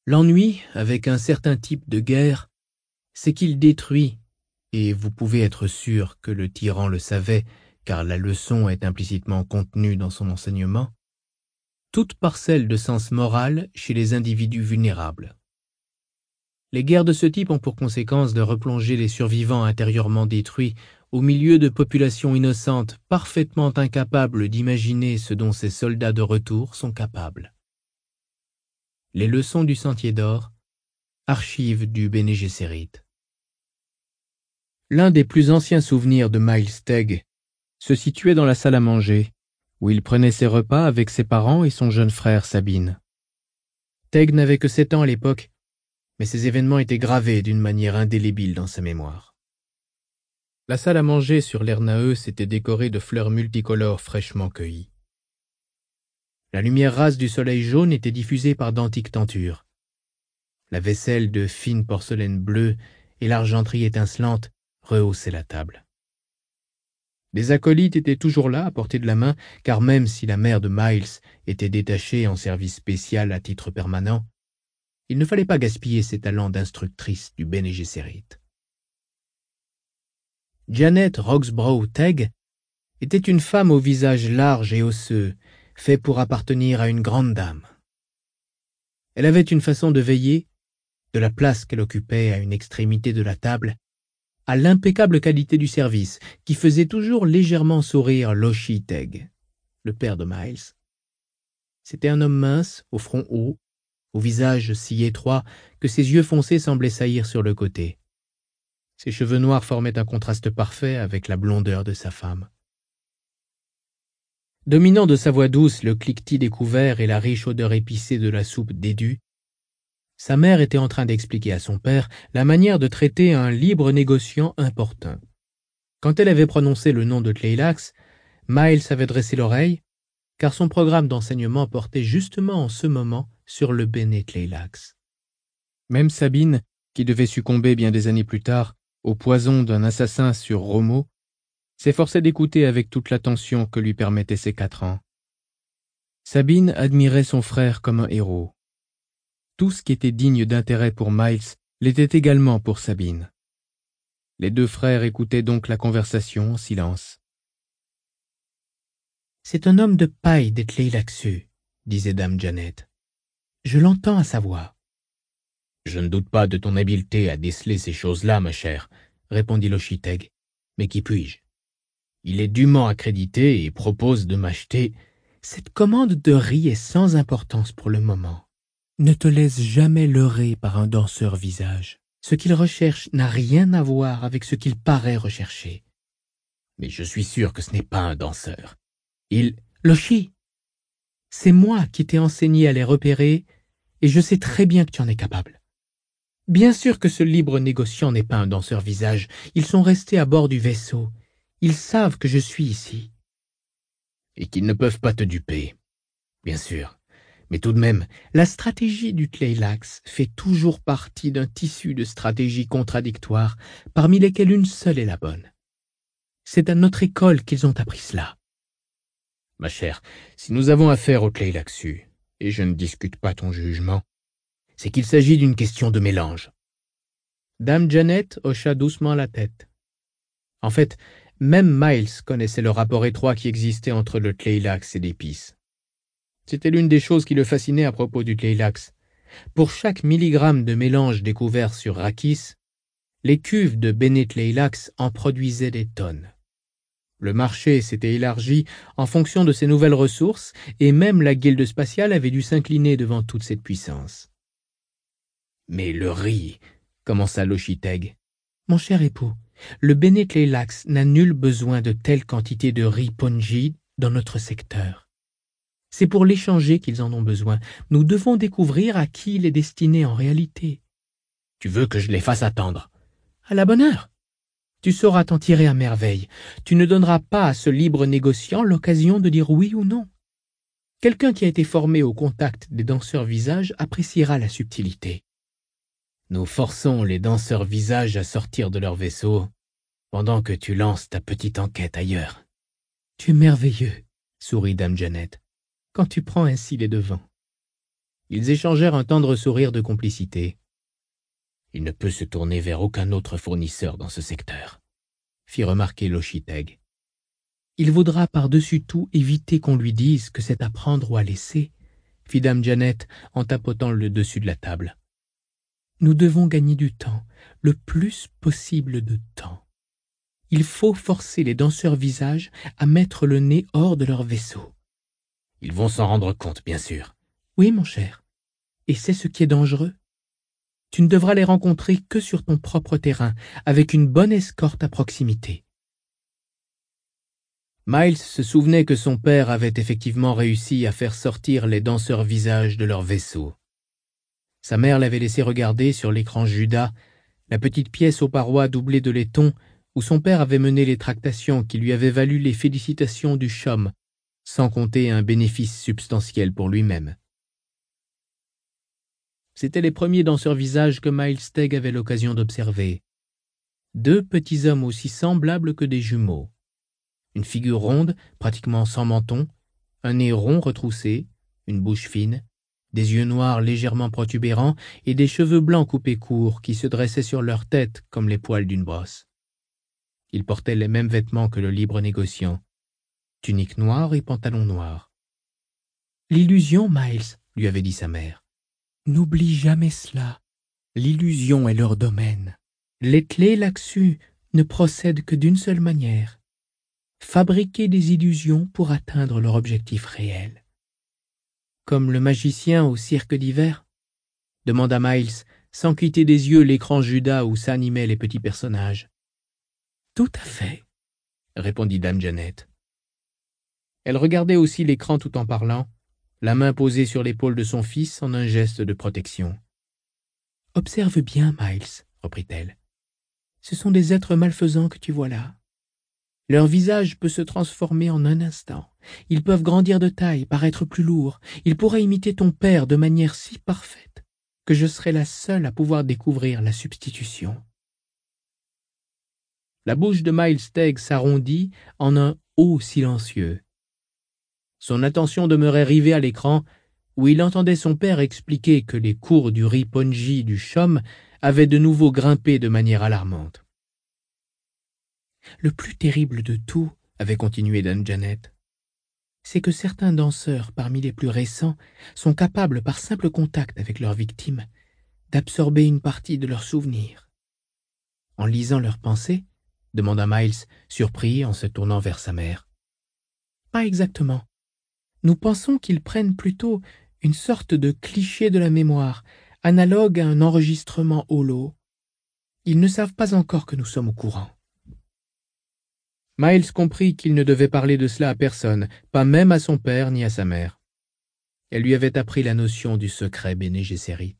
L'ennui avec un certain type de guerre, c'est qu'il détruit, et vous pouvez être sûr que le tyran le savait, car la leçon est implicitement contenue dans son enseignement, toute parcelle de sens moral chez les individus vulnérables. Les guerres de ce type ont pour conséquence de replonger les survivants intérieurement détruits au milieu de populations innocentes parfaitement incapables d'imaginer ce dont ces soldats de retour sont capables. Les leçons du Sentier d'Or, archives du Bene Gesserit. L'un des plus anciens souvenirs de Miles Tegg se situait dans la salle à manger, où il prenait ses repas avec ses parents et son jeune frère Sabine. Tegg n'avait que 7 ans à l'époque, mais ces événements étaient gravés d'une manière indélébile dans sa mémoire. La salle à manger sur l'Ernaeus était décorée de fleurs multicolores fraîchement cueillies. La lumière rase du soleil jaune était diffusée par d'antiques tentures. La vaisselle de fine porcelaine bleue et l'argenterie étincelante rehaussaient la table. Des acolytes étaient toujours là à portée de la main, car même si la mère de Miles était détachée en service spécial à titre permanent, il ne fallait pas gaspiller ses talents d'instructrice du Bene Gesserit. Janet Roxborough Tegg était une femme au visage large et osseux, fait pour appartenir à une grande dame. Elle avait une façon de veiller, de la place qu'elle occupait à une extrémité de la table, à l'impeccable qualité du service, qui faisait toujours légèrement sourire Lochie Tegg, le père de Miles. C'était un homme mince, au front haut, au visage si étroit que ses yeux foncés semblaient saillir sur le côté. Ses cheveux noirs formaient un contraste parfait avec la blondeur de sa femme. Dominant de sa voix douce le cliquetis des couverts et la riche odeur épicée de la soupe d'édu, sa mère était en train d'expliquer à son père la manière de traiter un libre négociant importun. Quand elle avait prononcé le nom de Tleilax, Miles avait dressé l'oreille, car son programme d'enseignement portait justement en ce moment sur le Bene Tleilax. Même Sabine, qui devait succomber bien des années plus tard au poison d'un assassin sur Romo, s'efforçait d'écouter avec toute l'attention que lui permettaient ses 4 ans. Sabine admirait son frère comme un héros. Tout ce qui était digne d'intérêt pour Miles l'était également pour Sabine. Les 2 frères écoutaient donc la conversation en silence. « C'est un homme de paille des Tleilaxu, disait dame Janet. Je l'entends à sa voix. Je ne doute pas de ton habileté à déceler ces choses-là, ma chère, répondit Lochie Tegg. Mais qui puis-je? Il est dûment accrédité et propose de m'acheter. Cette commande de riz est sans importance pour le moment. Ne te laisse jamais leurrer par un danseur visage. Ce qu'il recherche n'a rien à voir avec ce qu'il paraît rechercher. Mais je suis sûr que ce n'est pas un danseur. Lochie, c'est moi qui t'ai enseigné à les repérer, et je sais très bien que tu en es capable. Bien sûr que ce libre négociant n'est pas un danseur visage. Ils sont restés à bord du vaisseau. Ils savent que je suis ici. Et qu'ils ne peuvent pas te duper. Bien sûr. Mais tout de même, la stratégie du Tleilax fait toujours partie d'un tissu de stratégies contradictoires, parmi lesquelles une seule est la bonne. C'est à notre école qu'ils ont appris cela. Ma chère, si nous avons affaire au Tleilaxu, et je ne discute pas ton jugement, c'est qu'il s'agit d'une question de mélange. Dame Janet hocha doucement la tête. En fait, même Miles connaissait le rapport étroit qui existait entre le Tleilax et l'épice. C'était l'une des choses qui le fascinait à propos du Tleilax. Pour chaque milligramme de mélange découvert sur Rakis, les cuves de Bene Tleilax en produisaient des tonnes. Le marché s'était élargi en fonction de ces nouvelles ressources et même la guilde spatiale avait dû s'incliner devant toute cette puissance. « Mais le riz, » commença Lochie Tegg. « Mon cher époux, le Bene Tleilax n'a nul besoin de telle quantité de riz ponji dans notre secteur. C'est pour l'échanger qu'ils en ont besoin. Nous devons découvrir à qui il est destiné en réalité. »« Tu veux que je les fasse attendre ?»« À la bonne heure. Tu sauras t'en tirer à merveille. Tu ne donneras pas à ce libre négociant l'occasion de dire oui ou non. Quelqu'un qui a été formé au contact des danseurs visages appréciera la subtilité. Nous forçons les danseurs visages à sortir de leur vaisseau pendant que tu lances ta petite enquête ailleurs. »« Tu es merveilleux, sourit dame Janet, quand tu prends ainsi les devants. » Ils échangèrent un tendre sourire de complicité. « Il ne peut se tourner vers aucun autre fournisseur dans ce secteur », fit remarquer Loshiteg. « Il vaudra par-dessus tout éviter qu'on lui dise que c'est à prendre ou à laisser, » fit dame Janet en tapotant le dessus de la table. « Nous devons gagner du temps, le plus possible de temps. Il faut forcer les danseurs visages à mettre le nez hors de leur vaisseau. »« Ils vont s'en rendre compte, bien sûr. »« Oui, mon cher. Et c'est ce qui est dangereux. Tu ne devras les rencontrer que sur ton propre terrain, avec une bonne escorte à proximité. » Miles se souvenait que son père avait effectivement réussi à faire sortir les danseurs visages de leur vaisseau. Sa mère l'avait laissé regarder sur l'écran Judas, la petite pièce aux parois doublées de laiton où son père avait mené les tractations qui lui avaient valu les félicitations du CHOM, sans compter un bénéfice substantiel pour lui-même. C'étaient les premiers danseurs visages que Miles Tegg avait l'occasion d'observer. Deux petits hommes aussi semblables que des jumeaux. Une figure ronde, pratiquement sans menton, un nez rond retroussé, une bouche fine, des yeux noirs légèrement protubérants et des cheveux blancs coupés courts qui se dressaient sur leur tête comme les poils d'une brosse. Ils portaient les mêmes vêtements que le libre négociant, tunique noire et pantalon noir. « L'illusion, Miles, » lui avait dit sa mère. « N'oublie jamais cela. L'illusion est leur domaine. Les Tleilaxu ne procèdent que d'une seule manière. Fabriquer des illusions pour atteindre leur objectif réel. » « Comme le magicien au cirque d'hiver ?» demanda Miles, sans quitter des yeux l'écran Judas où s'animaient les petits personnages. « Tout à fait, » répondit dame Janet. Elle regardait aussi l'écran tout en parlant, la main posée sur l'épaule de son fils en un geste de protection. « Observe bien, Miles, » reprit-elle. « Ce sont des êtres malfaisants que tu vois là. Leur visage peut se transformer en un instant. Ils peuvent grandir de taille, paraître plus lourds. Ils pourraient imiter ton père de manière si parfaite que je serais la seule à pouvoir découvrir la substitution. » La bouche de Miles Tegg s'arrondit en un « oh » silencieux. Son attention demeurait rivée à l'écran, où il entendait son père expliquer que les cours du Ri-Ponji du CHOM avaient de nouveau grimpé de manière alarmante. « Le plus terrible de tout, » avait continué dame Janet, « c'est que certains danseurs parmi les plus récents sont capables, par simple contact avec leurs victimes, d'absorber une partie de leurs souvenirs. » « En lisant leurs pensées ?» demanda Miles, surpris en se tournant vers sa mère. « Pas exactement. Nous pensons qu'ils prennent plutôt une sorte de cliché de la mémoire, analogue à un enregistrement holo. Ils ne savent pas encore que nous sommes au courant. » Miles comprit qu'il ne devait parler de cela à personne, pas même à son père ni à sa mère. Elle lui avait appris la notion du secret Bene Gesserit.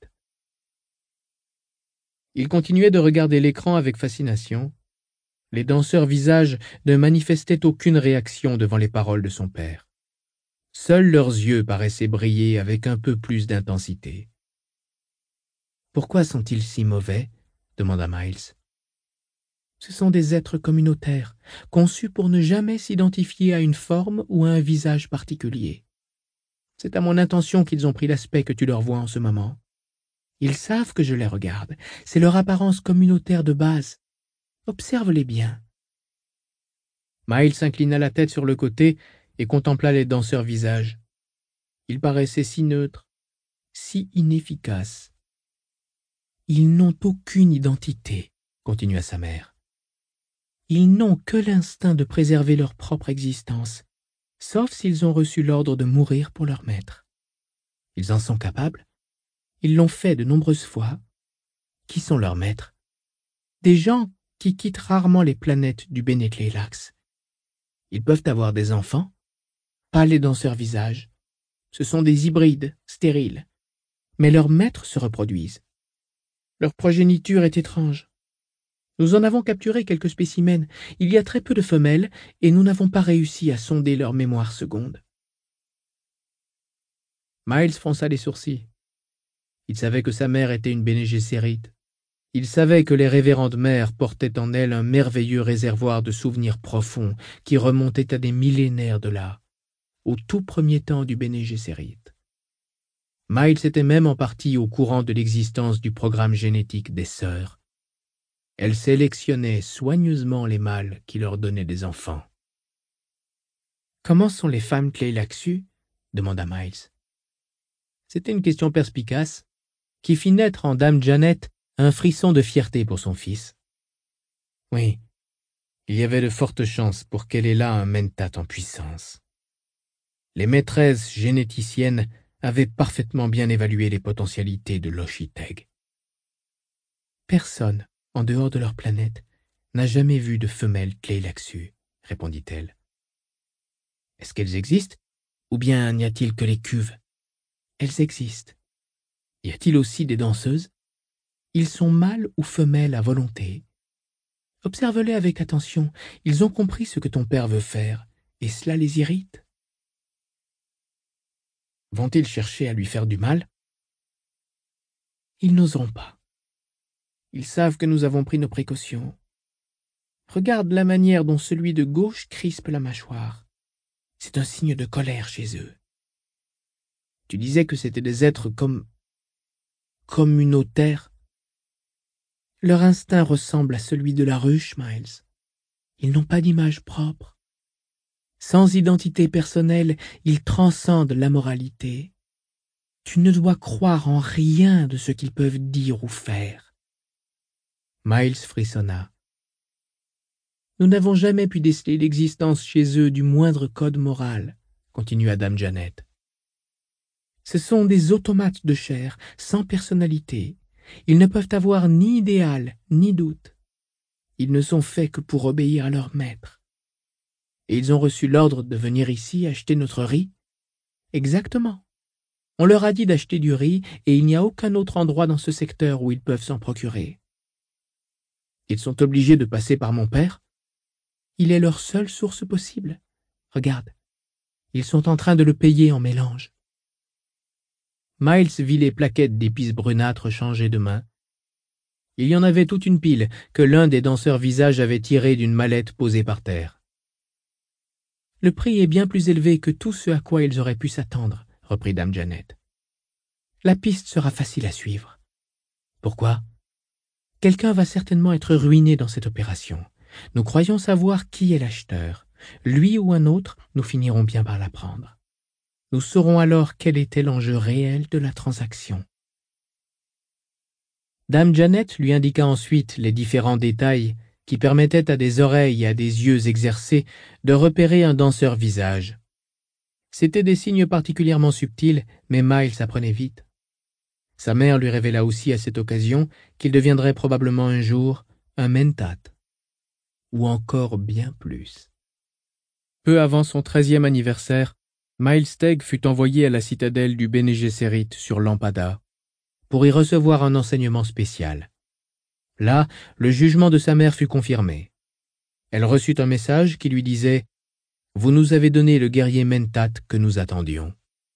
Il continuait de regarder l'écran avec fascination. Les danseurs visages ne manifestaient aucune réaction devant les paroles de son père. Seuls leurs yeux paraissaient briller avec un peu plus d'intensité. « Pourquoi sont-ils si mauvais ?» demanda Miles. « Ce sont des êtres communautaires, conçus pour ne jamais s'identifier à une forme ou à un visage particulier. C'est à mon intention qu'ils ont pris l'aspect que tu leur vois en ce moment. Ils savent que je les regarde. C'est leur apparence communautaire de base. Observe-les bien. » Miles inclina la tête sur le côté et contempla les danseurs visages. Ils paraissaient si neutres, si inefficaces. « Ils n'ont aucune identité, » continua sa mère. « Ils n'ont que l'instinct de préserver leur propre existence, sauf s'ils ont reçu l'ordre de mourir pour leur maître. Ils en sont capables. Ils l'ont fait de nombreuses fois. Qui sont leurs maîtres? Des gens qui quittent rarement les planètes du Bene Tleilax. Ils peuvent avoir des enfants, pas les danseurs visages. Ce sont des hybrides, stériles. Mais leurs maîtres se reproduisent. Leur progéniture est étrange. Nous en avons capturé quelques spécimens. Il y a très peu de femelles et nous n'avons pas réussi à sonder leur mémoire seconde. » Miles fronça les sourcils. Il savait que sa mère était une Bene Gesserit. Il savait que les révérendes mères portaient en elles un merveilleux réservoir de souvenirs profonds qui remontaient à des millénaires de là, au tout premier temps du Bene Gesserit. Miles était même en partie au courant de l'existence du programme génétique des sœurs. Elles sélectionnaient soigneusement les mâles qui leur donnaient des enfants. « Comment sont les femmes Tleilaxu » demanda Miles. C'était une question perspicace qui fit naître en Dame Janet un frisson de fierté pour son fils. Oui, il y avait de fortes chances pour qu'elle ait là un mentat en puissance. Les maîtresses généticiennes avaient parfaitement bien évalué les potentialités de l'Oshiteg. Personne, en dehors de leur planète, n'a jamais vu de femelle Tleilaxu, répondit-elle. Est-ce qu'elles existent, ou bien n'y a-t-il que les cuves? Elles existent. Y a-t-il aussi des danseuses? Ils sont mâles ou femelles à volonté. Observe-les avec attention, ils ont compris ce que ton père veut faire, et cela les irrite. Vont-ils chercher à lui faire du mal? Ils n'oseront pas. Ils savent que nous avons pris nos précautions. Regarde la manière dont celui de gauche crispe la mâchoire. C'est un signe de colère chez eux. Tu disais que c'étaient des êtres communautaires. Leur instinct ressemble à celui de la ruche, Miles. Ils n'ont pas d'image propre. Sans identité personnelle, ils transcendent la moralité. Tu ne dois croire en rien de ce qu'ils peuvent dire ou faire. Miles frissonna. Nous n'avons jamais pu déceler l'existence chez eux du moindre code moral, continua Dame Janet. Ce sont des automates de chair, sans personnalité. Ils ne peuvent avoir ni idéal, ni doute. Ils ne sont faits que pour obéir à leur maître. Et ils ont reçu l'ordre de venir ici acheter notre riz? Exactement. On leur a dit d'acheter du riz, et il n'y a aucun autre endroit dans ce secteur où ils peuvent s'en procurer. Ils sont obligés de passer par mon père? Il est leur seule source possible. Regarde, ils sont en train de le payer en mélange. Miles vit les plaquettes d'épices brunâtres changer de main. Il y en avait toute une pile que l'un des danseurs visages avait tirée d'une mallette posée par terre. Le prix est bien plus élevé que tout ce à quoi ils auraient pu s'attendre, reprit Dame Janet. La piste sera facile à suivre. Pourquoi? Quelqu'un va certainement être ruiné dans cette opération. Nous croyons savoir qui est l'acheteur. Lui ou un autre, nous finirons bien par l'apprendre. Nous saurons alors quel était l'enjeu réel de la transaction. Dame Janet lui indiqua ensuite les différents détails qui permettaient à des oreilles et à des yeux exercés de repérer un danseur visage. C'étaient des signes particulièrement subtils, mais Miles apprenait vite. Sa mère lui révéla aussi à cette occasion qu'il deviendrait probablement un jour un mentat, ou encore bien plus. Peu avant son 13e anniversaire, Miles Tegg fut envoyé à la citadelle du Bene Gesserit sur Lampada pour y recevoir un enseignement spécial. Là, le jugement de sa mère fut confirmé. Elle reçut un message qui lui disait « Vous nous avez donné le guerrier mentat que nous attendions ».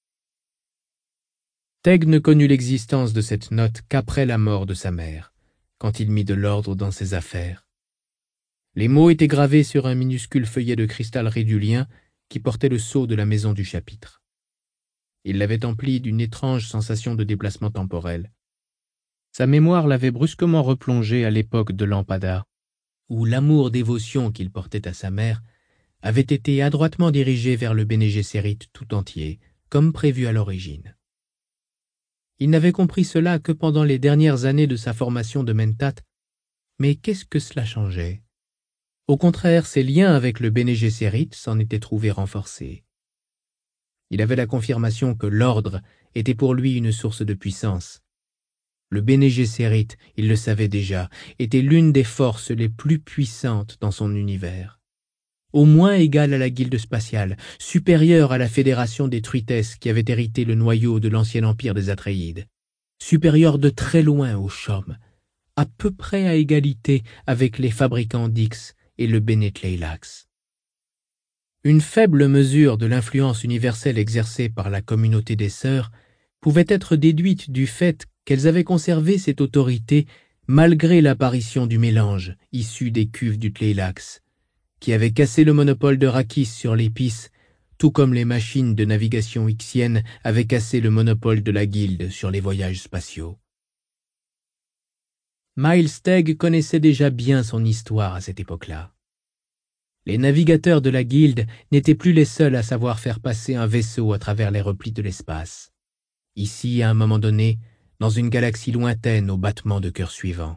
Tegg ne connut l'existence de cette note qu'après la mort de sa mère, quand il mit de l'ordre dans ses affaires. Les mots étaient gravés sur un minuscule feuillet de cristal rédulien qui portait le sceau de la maison du chapitre. Il l'avait empli d'une étrange sensation de déplacement temporel. Sa mémoire l'avait brusquement replongé à l'époque de Lampada, où l'amour-dévotion qu'il portait à sa mère avait été adroitement dirigé vers le Bene Gesserit tout entier, comme prévu à l'origine. Il n'avait compris cela que pendant les dernières années de sa formation de mentat, mais qu'est-ce que cela changeait? Au contraire, ses liens avec le Bene Gesserit s'en étaient trouvés renforcés. Il avait la confirmation que l'ordre était pour lui une source de puissance. Le Bene Gesserit, il le savait déjà, était l'une des forces les plus puissantes dans son univers. Au moins égale à la guilde spatiale, supérieure à la fédération des Truitesses qui avait hérité le noyau de l'ancien empire des Atréides, supérieure de très loin aux Chom, à peu près à égalité avec les fabricants d'Ix et le Bene Tleilax. Une faible mesure de l'influence universelle exercée par la communauté des sœurs pouvait être déduite du fait qu'elles avaient conservé cette autorité malgré l'apparition du mélange issu des cuves du Tleilax, qui avait cassé le monopole de Rakis sur l'épice tout comme les machines de navigation ixiennes avaient cassé le monopole de la guilde sur les voyages spatiaux. Miles Tegg connaissait déjà bien son histoire à cette époque-là. Les navigateurs de la guilde n'étaient plus les seuls à savoir faire passer un vaisseau à travers les replis de l'espace. Ici, à un moment donné, dans une galaxie lointaine au battement de cœur suivant.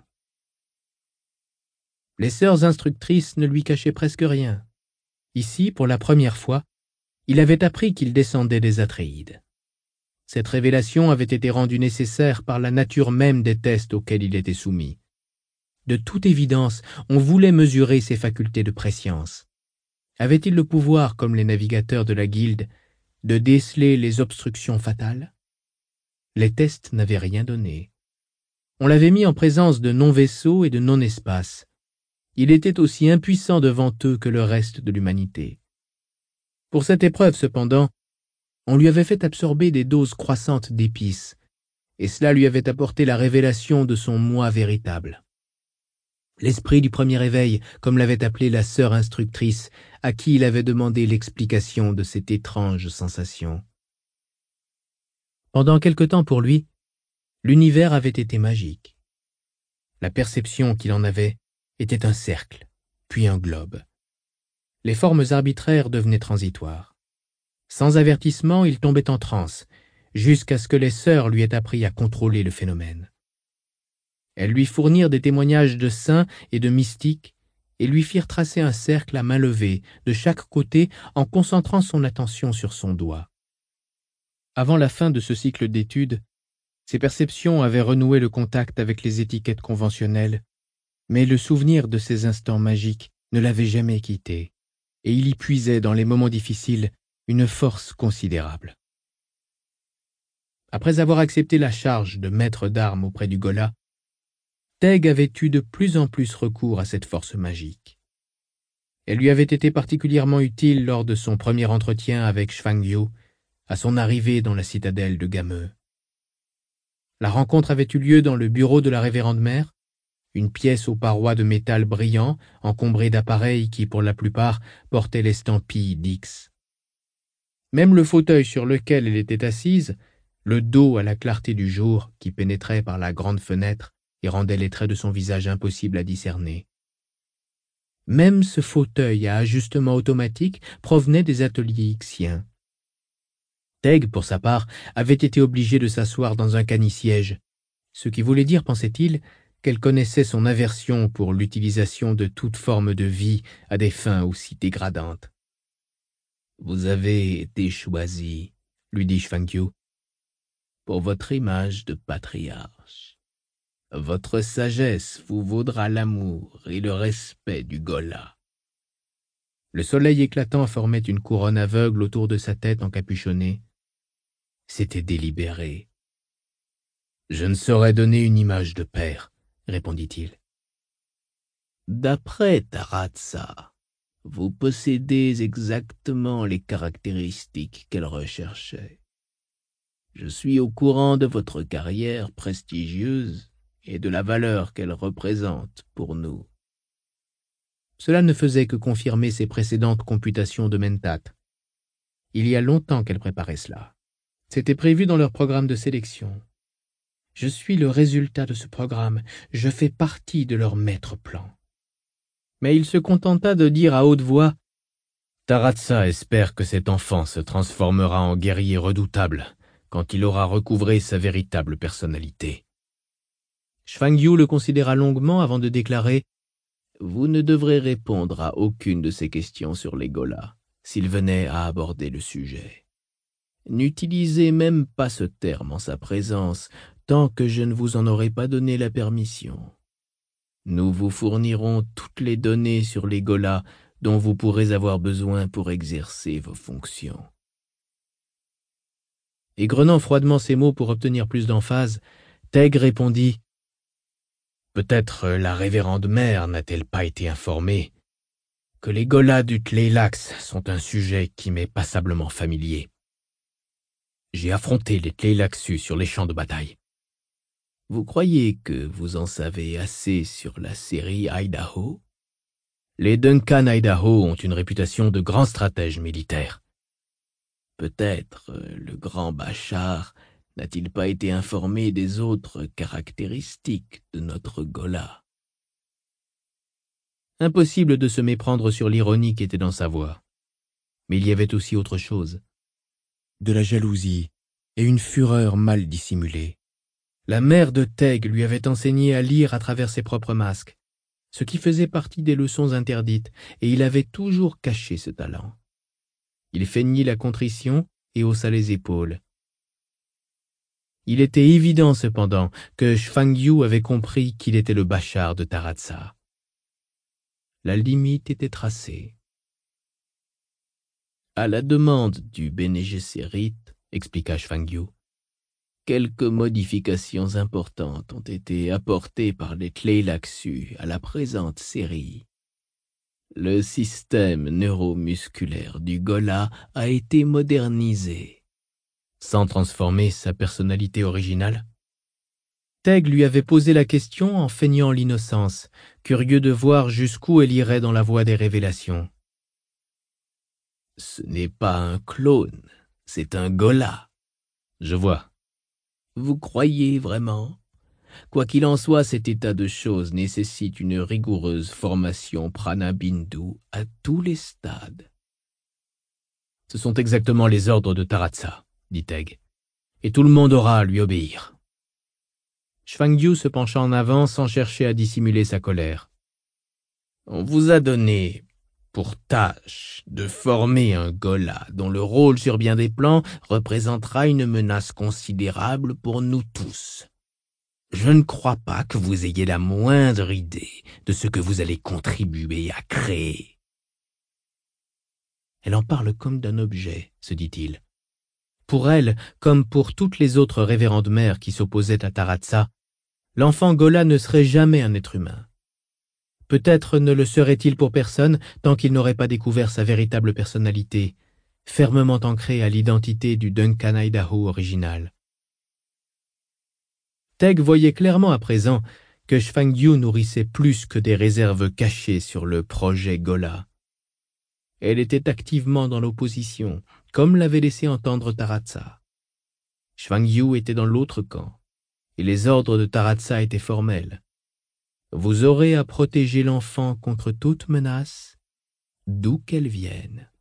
Les sœurs instructrices ne lui cachaient presque rien. Ici, pour la première fois, il avait appris qu'il descendait des Atréides. Cette révélation avait été rendue nécessaire par la nature même des tests auxquels il était soumis. De toute évidence, on voulait mesurer ses facultés de prescience. Avait-il le pouvoir, comme les navigateurs de la guilde, de déceler les obstructions fatales? Les tests n'avaient rien donné. On l'avait mis en présence de non-vaisseaux et de non-espace. Il était aussi impuissant devant eux que le reste de l'humanité. Pour cette épreuve, cependant, on lui avait fait absorber des doses croissantes d'épices, et cela lui avait apporté la révélation de son moi véritable. L'esprit du premier éveil, comme l'avait appelé la sœur instructrice, à qui il avait demandé l'explication de cette étrange sensation. Pendant quelque temps pour lui, l'univers avait été magique. La perception qu'il en avait était un cercle, puis un globe. Les formes arbitraires devenaient transitoires. Sans avertissement, il tombait en transe, jusqu'à ce que les sœurs lui aient appris à contrôler le phénomène. Elles lui fournirent des témoignages de saints et de mystiques et lui firent tracer un cercle à main levée, de chaque côté, en concentrant son attention sur son doigt. Avant la fin de ce cycle d'études, ses perceptions avaient renoué le contact avec les étiquettes conventionnelles, mais le souvenir de ces instants magiques ne l'avait jamais quitté, et il y puisait dans les moments difficiles une force considérable. Après avoir accepté la charge de maître d'armes auprès du Ghola, Tegg avait eu de plus en plus recours à cette force magique. Elle lui avait été particulièrement utile lors de son premier entretien avec Shfangyu, à son arrivée dans la citadelle de Gameu. La rencontre avait eu lieu dans le bureau de la révérende mère, une pièce aux parois de métal brillant, encombrée d'appareils qui, pour la plupart, portaient l'estampille d'X. Même le fauteuil sur lequel elle était assise, le dos à la clarté du jour qui pénétrait par la grande fenêtre et rendait les traits de son visage impossibles à discerner. Même ce fauteuil à ajustement automatique provenait des ateliers ixiens. Tegg, pour sa part, avait été obligé de s'asseoir dans un canisiège, ce qui voulait dire, pensait-il, qu'elle connaissait son aversion pour l'utilisation de toute forme de vie à des fins aussi dégradantes. « Vous avez été choisi, » lui dit Shfangyu, « pour votre image de patriarche. Votre sagesse vous vaudra l'amour et le respect du Ghola. » Le soleil éclatant formait une couronne aveugle autour de sa tête encapuchonnée. C'était délibéré. « Je ne saurais donner une image de père, » répondit-il. « D'après Taratsa, vous possédez exactement les caractéristiques qu'elle recherchait. Je suis au courant de votre carrière prestigieuse et de la valeur qu'elle représente pour nous. » Cela ne faisait que confirmer ses précédentes computations de Mentat. Il y a longtemps qu'elle préparait cela. C'était prévu dans leur programme de sélection. Je suis le résultat de ce programme. Je fais partie de leur maître plan. Mais il se contenta de dire à haute voix « Taratsa espère que cet enfant se transformera en guerrier redoutable quand il aura recouvré sa véritable personnalité. » Shfangyu le considéra longuement avant de déclarer « Vous ne devrez répondre à aucune de ces questions sur les Ghola s'il venait à aborder le sujet. N'utilisez même pas ce terme en sa présence tant que je ne vous en aurai pas donné la permission. Nous vous fournirons toutes les données sur les Ghola dont vous pourrez avoir besoin pour exercer vos fonctions. » Égrenant froidement ces mots pour obtenir plus d'emphase, Tegg répondit « Peut-être la révérende mère n'a-t-elle pas été informée que les Ghola du Tleilax sont un sujet qui m'est passablement familier. J'ai affronté les Tleilaxus sur les champs de bataille. Vous croyez que vous en savez assez sur la série Idaho? Les Duncan Idaho ont une réputation de grands stratèges militaires. Peut-être le grand Bachar n'a-t-il pas été informé des autres caractéristiques de notre Ghola? Impossible de se méprendre sur l'ironie qui était dans sa voix. Mais il y avait aussi autre chose. De la jalousie et une fureur mal dissimulée. La mère de Teg lui avait enseigné à lire à travers ses propres masques, ce qui faisait partie des leçons interdites, et il avait toujours caché ce talent. Il feignit la contrition et haussa les épaules. Il était évident cependant que Shfangyu avait compris qu'il était le Bachar de Taratsa. La limite était tracée. À la demande du Bene Gesserit, expliqua Shfangyu, quelques modifications importantes ont été apportées par les Tleilaxu à la présente série. Le système neuromusculaire du Ghola a été modernisé. Sans transformer sa personnalité originale? Teg lui avait posé la question en feignant l'innocence, curieux de voir jusqu'où elle irait dans la voie des révélations. Ce n'est pas un clone, c'est un Ghola. Je vois. Vous croyez vraiment? Quoi qu'il en soit, cet état de choses nécessite une rigoureuse formation prana-bindu à tous les stades. Ce sont exactement les ordres de Taratsa, dit Teg, et tout le monde aura à lui obéir. Shfangyu se pencha en avant sans chercher à dissimuler sa colère. On vous a donné pour tâche de former un Ghola dont le rôle sur bien des plans représentera une menace considérable pour nous tous. Je ne crois pas que vous ayez la moindre idée de ce que vous allez contribuer à créer. Elle en parle comme d'un objet, se dit-il. Pour elle, comme pour toutes les autres révérendes mères qui s'opposaient à Taratsa, l'enfant Ghola ne serait jamais un être humain. Peut-être ne le serait-il pour personne tant qu'il n'aurait pas découvert sa véritable personnalité, fermement ancrée à l'identité du Duncan Idaho original. Teg voyait clairement à présent que Shfangyu nourrissait plus que des réserves cachées sur le projet Ghola. Elle était activement dans l'opposition, comme l'avait laissé entendre Taratsa. Shfangyu était dans l'autre camp, et les ordres de Taratsa étaient formels. Vous aurez à protéger l'enfant contre toute menace, d'où qu'elle vienne.